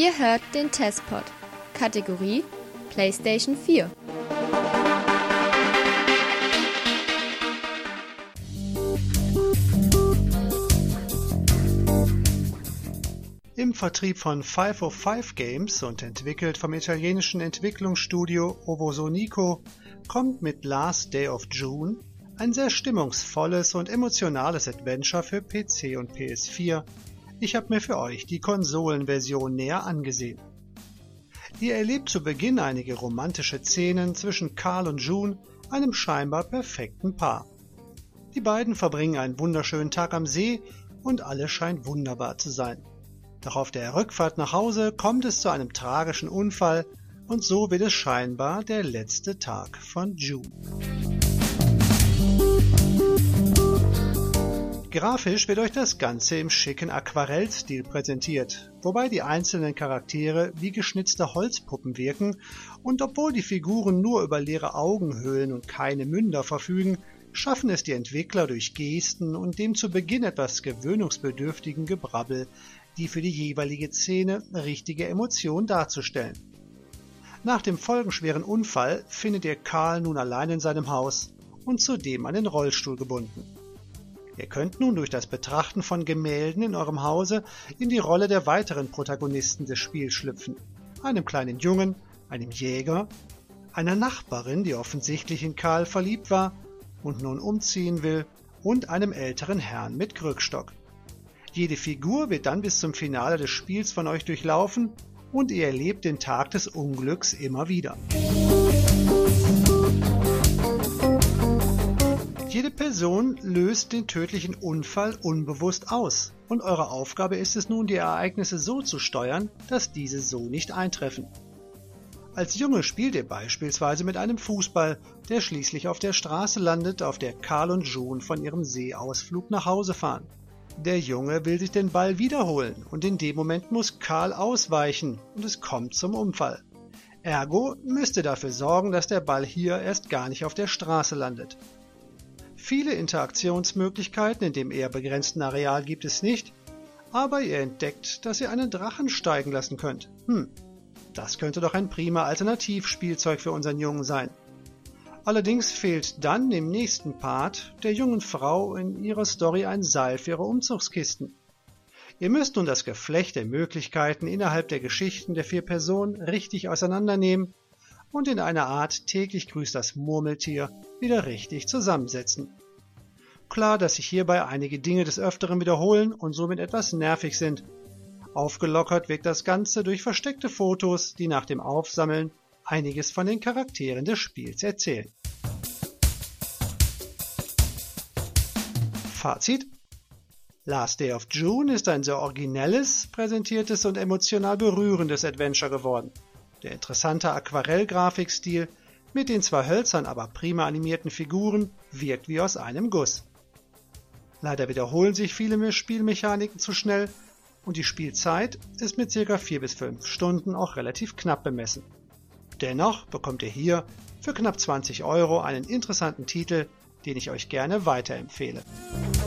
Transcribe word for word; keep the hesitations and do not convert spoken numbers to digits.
Ihr hört den Testpod. Kategorie PlayStation vier. Im Vertrieb von five oh five Games und entwickelt vom italienischen Entwicklungsstudio Ovosonico kommt mit Last Day of June ein sehr stimmungsvolles und emotionales Adventure für P C und P S vier. Ich habe mir für euch die Konsolenversion näher angesehen. Ihr erlebt zu Beginn einige romantische Szenen zwischen Carl und June, einem scheinbar perfekten Paar. Die beiden verbringen einen wunderschönen Tag am See und alles scheint wunderbar zu sein. Doch auf der Rückfahrt nach Hause kommt es zu einem tragischen Unfall und so wird es scheinbar der letzte Tag von June. Grafisch wird euch das Ganze im schicken Aquarellstil präsentiert, wobei die einzelnen Charaktere wie geschnitzte Holzpuppen wirken und obwohl die Figuren nur über leere Augenhöhlen und keine Münder verfügen, schaffen es die Entwickler durch Gesten und dem zu Beginn etwas gewöhnungsbedürftigen Gebrabbel, die für die jeweilige Szene richtige Emotion darzustellen. Nach dem folgenschweren Unfall findet ihr Carl nun allein in seinem Haus und zudem an den Rollstuhl gebunden. Ihr könnt nun durch das Betrachten von Gemälden in eurem Hause in die Rolle der weiteren Protagonisten des Spiels schlüpfen, einem kleinen Jungen, einem Jäger, einer Nachbarin, die offensichtlich in Carl verliebt war und nun umziehen will, und einem älteren Herrn mit Krückstock. Jede Figur wird dann bis zum Finale des Spiels von euch durchlaufen und ihr erlebt den Tag des Unglücks immer wieder. Jede Person löst den tödlichen Unfall unbewusst aus und eure Aufgabe ist es nun, die Ereignisse so zu steuern, dass diese so nicht eintreffen. Als Junge spielt ihr beispielsweise mit einem Fußball, der schließlich auf der Straße landet, auf der Carl und June von ihrem Seeausflug nach Hause fahren. Der Junge will sich den Ball wiederholen und in dem Moment muss Carl ausweichen und es kommt zum Unfall. Ergo müsst ihr dafür sorgen, dass der Ball hier erst gar nicht auf der Straße landet. Viele Interaktionsmöglichkeiten in dem eher begrenzten Areal gibt es nicht, aber ihr entdeckt, dass ihr einen Drachen steigen lassen könnt. Hm, das könnte doch ein prima Alternativspielzeug für unseren Jungen sein. Allerdings fehlt dann im nächsten Part der jungen Frau in ihrer Story ein Seil für ihre Umzugskisten. Ihr müsst nun das Geflecht der Möglichkeiten innerhalb der Geschichten der vier Personen richtig auseinandernehmen und in einer Art täglich grüßt das Murmeltier wieder richtig zusammensetzen. Klar, dass sich hierbei einige Dinge des Öfteren wiederholen und somit etwas nervig sind. Aufgelockert wirkt das Ganze durch versteckte Fotos, die nach dem Aufsammeln einiges von den Charakteren des Spiels erzählen. Fazit: Last Day of June ist ein sehr originelles, präsentiertes und emotional berührendes Adventure geworden. Der interessante Aquarellgrafikstil mit den zwar hölzern, aber prima animierten Figuren wirkt wie aus einem Guss. Leider wiederholen sich viele Spielmechaniken zu schnell und die Spielzeit ist mit ca. vier bis fünf Stunden auch relativ knapp bemessen. Dennoch bekommt ihr hier für knapp zwanzig Euro einen interessanten Titel, den ich euch gerne weiterempfehle.